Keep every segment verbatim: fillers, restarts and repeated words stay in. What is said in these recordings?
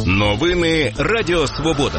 Новини Радіо Свобода.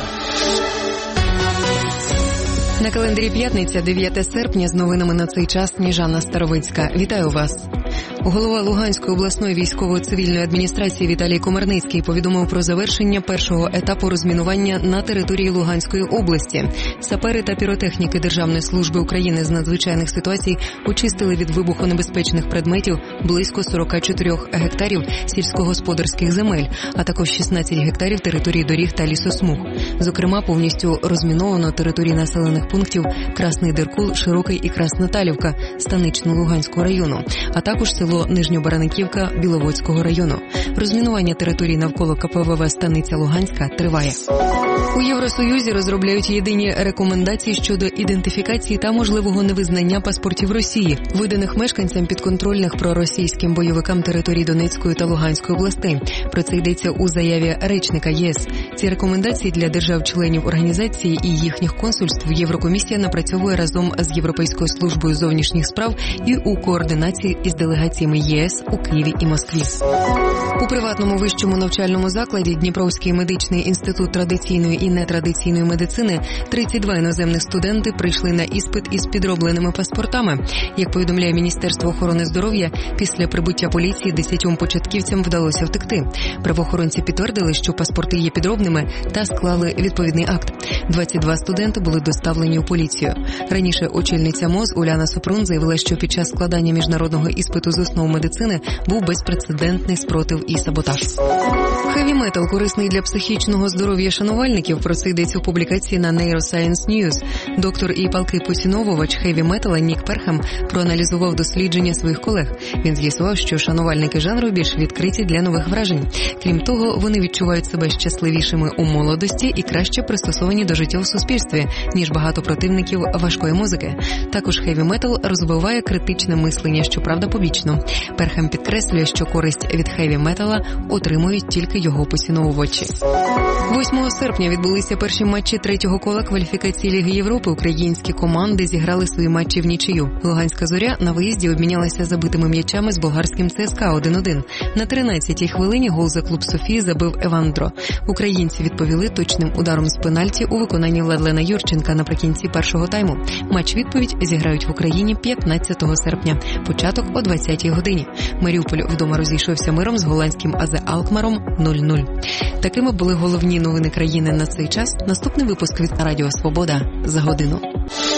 На календарі п'ятниця, дев'яте серпня, з новинами на цей час Сніжана Старовицька. Вітаю вас. Голова Луганської обласної військово-цивільної адміністрації Віталій Комарницький повідомив про завершення першого етапу розмінування на території Луганської області. Сапери та піротехніки Державної служби України з надзвичайних ситуацій очистили від вибухонебезпечних предметів близько сорок чотири гектарів сільськогосподарських земель, а також шістнадцять гектарів території доріг та лісосмуг. Зокрема, повністю розміновано території населених пунктів Красний Деркул, Широкий і Красноталівка Станично-Луганського району, а також село Нижньобаранківка Біловодського району. Розмінування територій навколо ка пе ве ве Станиця Луганська триває. У Євросоюзі розробляють єдині рекомендації щодо ідентифікації та можливого невизнання паспортів Росії, виданих мешканцям підконтрольних проросійським бойовикам територій Донецької та Луганської областей. Про це йдеться у заяві речника ЄС. Ці рекомендації для держав-членів організації і їхніх консульств Єврокомісія напрацьовує разом з Європейською службою зовнішніх справ і у координації із делегаціями ЄС у Києві і Москві. У приватному вищому навчальному закладі Дніпровський медичний інститут традиційної і нетрадиційної медицини тридцять два іноземних студенти прийшли на іспит із підробленими паспортами. Як повідомляє Міністерство охорони здоров'я, після прибуття поліції десятьом початківцям вдалося втекти. Правоохоронці підтвердили, що паспорти є підробними та склали відповідний акт. двадцять два студенти були доставлені у поліцію. Раніше очільниця МОЗ Уляна Супрун заявила, що під час складання міжнародного іспиту з основ медицини був безпрецедентний спротив і саботаж. Хеві-метал корисний для психічного здоров'я шанувальників. Про це йдеться у публікації на Neuroscience News. Доктор і палкий поціновувач хеві-метала Нік Перхем проаналізував дослідження своїх колег. Він з'ясував, що шанувальники жанру більш відкриті для нових вражень. Крім того, вони відчувають себе щасливішими у молодості і краще пристосовані до життя у суспільстві, ніж багато противників важкої музики. Також хеві-метал розвиває критичне мислення, щоправда, побічно. Перхем підкреслює, що користь від хеві-метала отримують тільки його поціновувачі. восьмого серпня відбулися перші матчі третього кола кваліфікації Ліги Європи. Українські команди зіграли свої матчі в нічию. Луганська зоря на виїзді обмінялася забитими м'ячами з болгарським це ес ка один один. На тринадцятій хвилині гол за клуб Софії забив Евандро. Українці відповіли точним ударом з пенальті у виконанні Владлена Юрченка наприкінці першого тайму. Матч-відповідь зіграють в Україні п'ятнадцятого серпня. Початок о двадцятій годині. Маріуполь вдома розійшовся миром з голландським а зе Алкмаром нуль нуль. Такими були головні новини країни на цей час. Наступний випуск від Радіо Свобода за годину.